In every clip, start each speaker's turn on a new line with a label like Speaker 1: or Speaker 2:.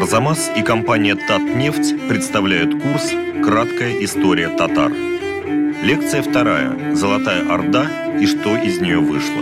Speaker 1: Арзамас и компания «Татнефть» представляют курс «Краткая история татар». Лекция 2. «Золотая Орда и что из нее вышло».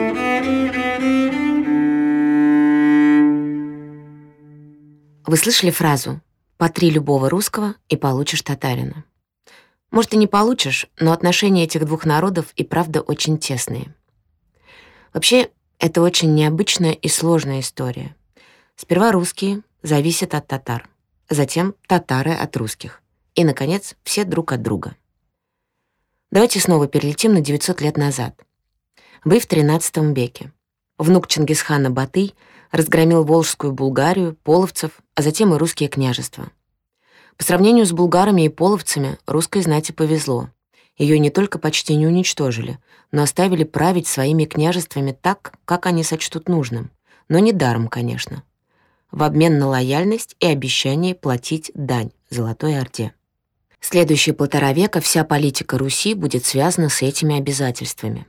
Speaker 2: Вы слышали фразу «Потри любого русского и получишь татарина». Может, и не получишь, но отношения этих двух народов и правда очень тесные. Вообще, это очень необычная и сложная история. Сперва русские зависят от татар, затем татары от русских, и, наконец, все друг от друга. Давайте снова перелетим на 900 лет назад. Вы в XIII веке. Внук Чингисхана Батый разгромил Волжскую Булгарию, половцев, а затем и русские княжества. По сравнению с булгарами и половцами русской знати повезло. Ее не только почти не уничтожили, но оставили править своими княжествами так, как они сочтут нужным. Но не даром, конечно. В обмен на лояльность и обещание платить дань Золотой Орде. Следующие 1,5 века вся политика Руси будет связана с этими обязательствами.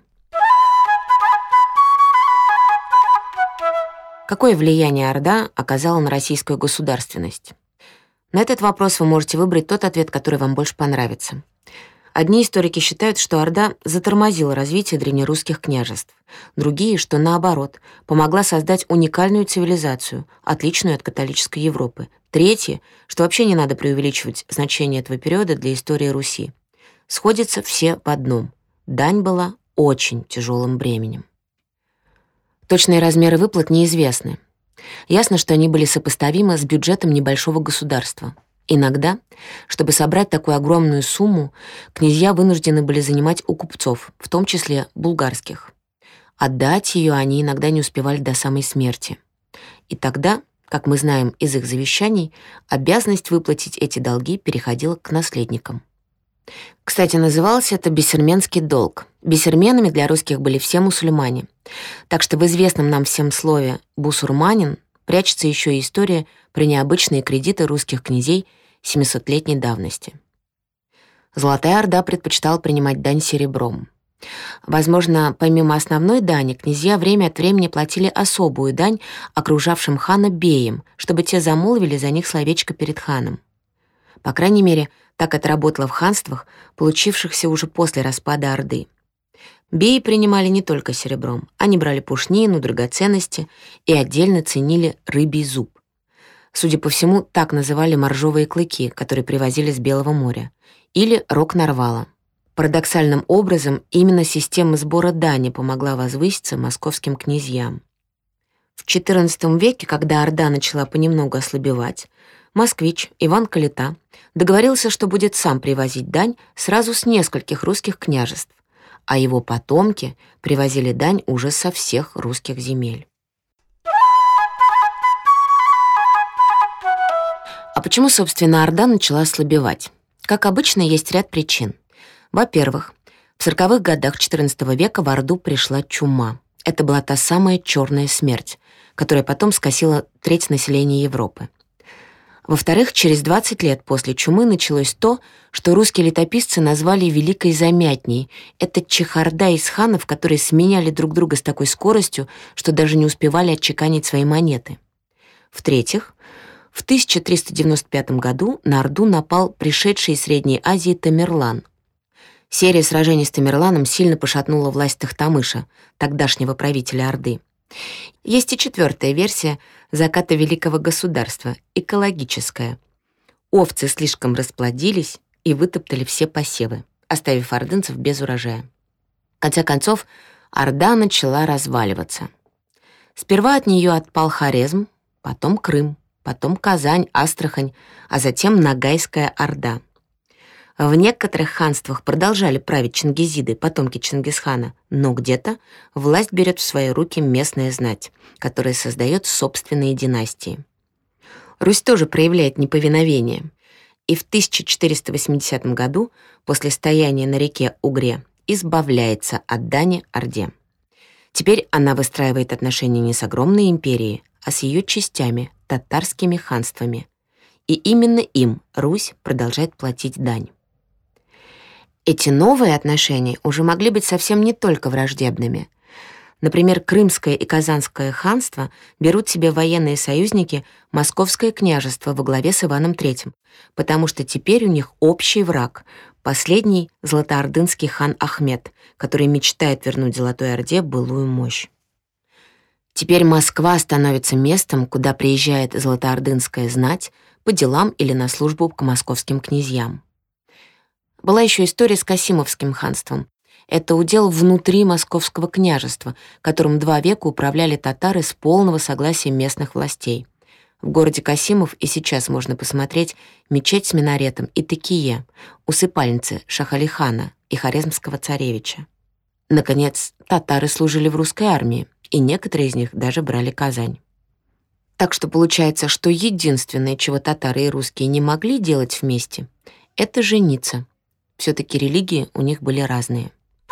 Speaker 2: Какое влияние Орда оказала на российскую государственность? На этот вопрос вы можете выбрать тот ответ, который вам больше понравится. Одни историки считают, что Орда затормозила развитие древнерусских княжеств. Другие, что наоборот, помогла создать уникальную цивилизацию, отличную от католической Европы. Третьи, что вообще не надо преувеличивать значение этого периода для истории Руси. Сходятся все в одном. Дань была очень тяжелым бременем. Точные размеры выплат неизвестны. Ясно, что они были сопоставимы с бюджетом небольшого государства. Иногда, чтобы собрать такую огромную сумму, князья вынуждены были занимать у купцов, в том числе булгарских. Отдать ее они иногда не успевали до самой смерти. И тогда, как мы знаем из их завещаний, обязанность выплатить эти долги переходила к наследникам. Кстати, назывался это бисерменский долг. Бисерменами для русских были все мусульмане. Так что в известном нам всем слове «бусурманин» прячется еще и история про необычные кредиты русских князей 700-летней давности. Золотая Орда предпочитала принимать дань серебром. Возможно, помимо основной дани, князья время от времени платили особую дань окружавшим хана беям, чтобы те замолвили за них словечко перед ханом. По крайней мере, так это работало в ханствах, получившихся уже после распада Орды. Беи принимали не только серебром, они брали пушнину, драгоценности и отдельно ценили рыбий зуб. Судя по всему, так называли моржовые клыки, которые привозили с Белого моря, или рог нарвала. Парадоксальным образом, именно система сбора дани помогла возвыситься московским князьям. В XIV веке, когда Орда начала понемногу ослабевать, москвич Иван Калита договорился, что будет сам привозить дань сразу с нескольких русских княжеств, а его потомки привозили дань уже со всех русских земель. А почему, собственно, Орда начала ослабевать? Как обычно, есть ряд причин. Во-первых, в 40-х годах XIV века в Орду пришла чума. Это была та самая черная смерть, которая потом скосила треть населения Европы. Во-вторых, через 20 лет после чумы началось то, что русские летописцы назвали «Великой Замятней». Это чехарда из ханов, которые сменяли друг друга с такой скоростью, что даже не успевали отчеканить свои монеты. В-третьих, в 1395 году на Орду напал пришедший из Средней Азии Тамерлан. Серия сражений с Тамерланом сильно пошатнула власть Тохтамыша, тогдашнего правителя Орды. Есть и 4-я версия заката великого государства, экологическая. Овцы слишком расплодились и вытоптали все посевы, оставив ордынцев без урожая. В конце концов, Орда начала разваливаться. Сперва от нее отпал Хорезм, потом Крым, потом Казань, Астрахань, а затем Ногайская Орда. В некоторых ханствах продолжали править чингизиды, потомки Чингисхана, но где-то власть берет в свои руки местная знать, которая создает собственные династии. Русь тоже проявляет неповиновение, и в 1480 году, после стояния на реке Угре, избавляется от дани Орде. Теперь она выстраивает отношения не с огромной империей, а с ее частями, татарскими ханствами. И именно им Русь продолжает платить дань. Эти новые отношения уже могли быть совсем не только враждебными. Например, Крымское и Казанское ханство берут себе военные союзники Московское княжество во главе с Иваном III, потому что теперь у них общий враг, последний златоордынский хан Ахмед, который мечтает вернуть Золотой Орде былую мощь. Теперь Москва становится местом, куда приезжает златоордынская знать по делам или на службу к московским князьям. Была еще история с Касимовским ханством. Это удел внутри Московского княжества, которым 2 века управляли татары с полного согласия местных властей. В городе Касимов и сейчас можно посмотреть мечеть с минаретом и текие, усыпальницы Шах-Алихана и Хорезмского царевича. Наконец, татары служили в русской армии, и некоторые из них даже брали Казань. Так что получается, что единственное, чего татары и русские не могли делать вместе, это жениться. Все-таки религии у них были разные.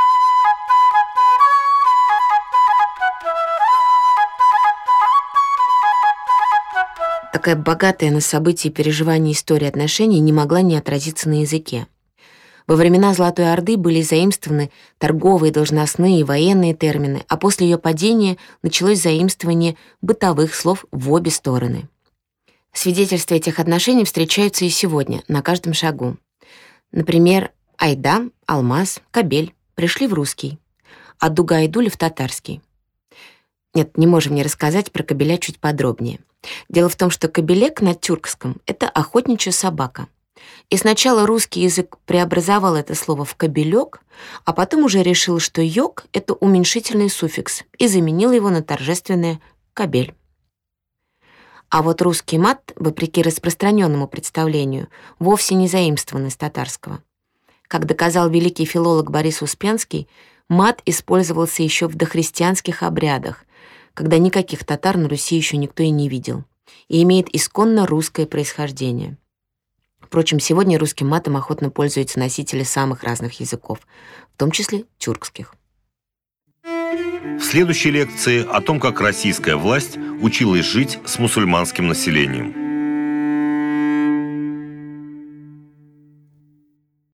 Speaker 2: Такая богатая на события и переживания история отношений не могла не отразиться на языке. Во времена Золотой Орды были заимствованы торговые, должностные и военные термины, а после ее падения началось заимствование бытовых слов в обе стороны. Свидетельства этих отношений встречаются и сегодня, на каждом шагу. Например, айда, алмаз, кабель пришли в русский, а дуга и дуля в татарский. Нет, не можем не рассказать про кабеля чуть подробнее. Дело в том, что кабелек на тюркском — это охотничья собака. И сначала русский язык преобразовал это слово в кобелек, а потом уже решил, что йог — это уменьшительный суффикс, и заменил его на торжественное кабель. А вот русский мат, вопреки распространенному представлению, вовсе не заимствован из татарского. Как доказал великий филолог Борис Успенский, мат использовался еще в дохристианских обрядах, когда никаких татар на Руси еще никто и не видел, и имеет исконно русское происхождение. Впрочем, сегодня русским матом охотно пользуются носители самых разных языков, в том числе тюркских.
Speaker 1: В следующей лекции о том, как российская власть училась жить с мусульманским населением.